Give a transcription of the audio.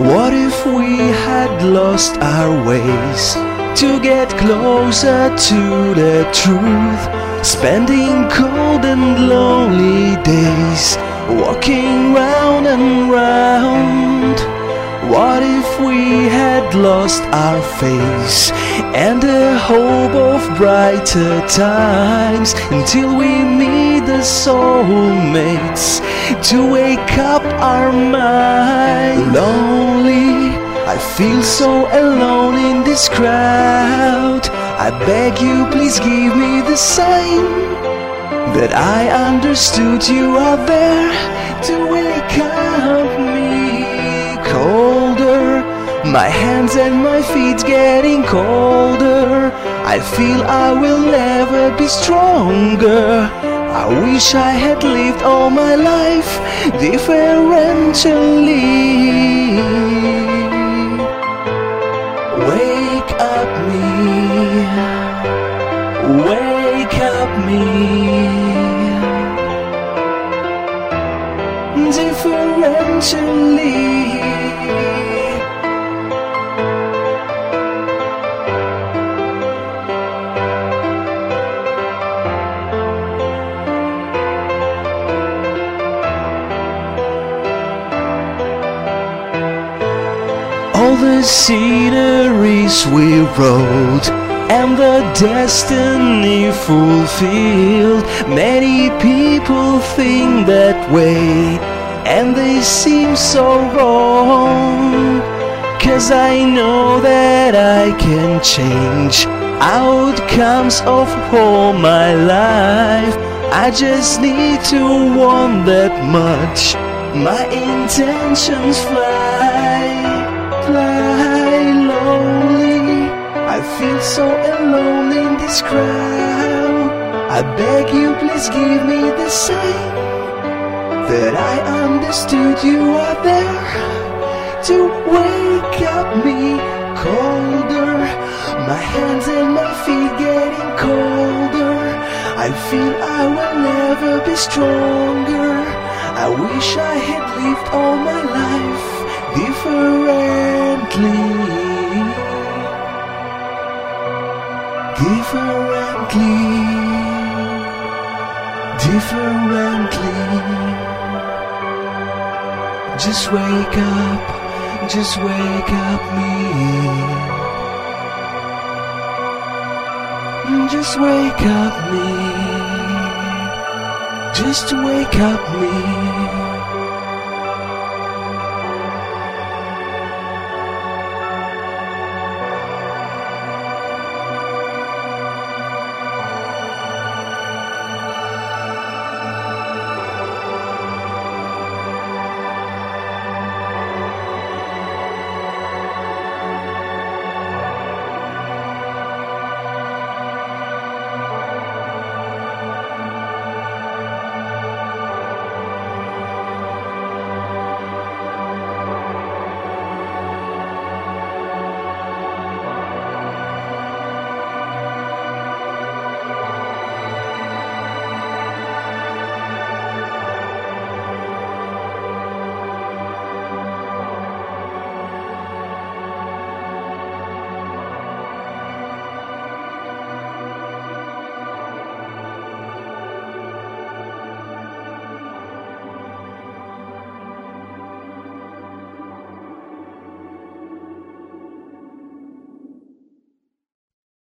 What if we had lost our ways to get closer to the truth? Spending cold and lonely days, walking round and round. What if we had lost our face and the hope of brighter times, until we meet the soulmates to wake up our mind? Lonely, I feel so alone in this crowd. I beg you, please give me the sign that I understood you are there to wake up me. Colder, my hands and my feet getting colder. I feel I will never be stronger. I wish I had lived all my life differentially. Wake up me, wake up me, differentially. All the sceneries we rode and the destiny fulfilled. Many people think that way, and they seem so wrong. 'Cause I know that I can change outcomes of all my life. I just need to want that much. My intentions fly, fly lonely. I feel so alone in this crowd. I beg you, please give me the sign that I understood you are there to wake up me. Colder, my hands and my feet getting colder. I feel I will never be stronger. I wish I had lived all my life differently. Differently, differently. Just wake up me. Just wake up me. Just wake up me.